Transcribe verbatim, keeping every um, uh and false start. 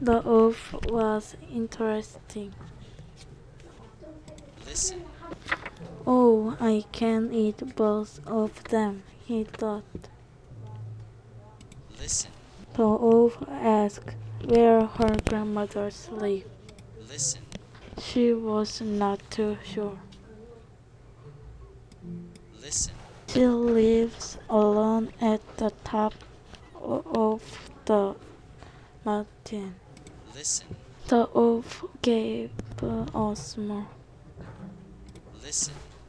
The wolf was interesting. Listen. Oh, I can eat both of them, he thought. Listen. The wolf asked where her grandmother lived. Listen. She was not too sure. Listen. She lives alone at the top of the mountain. Listen. The wolf gave a smile. Listen.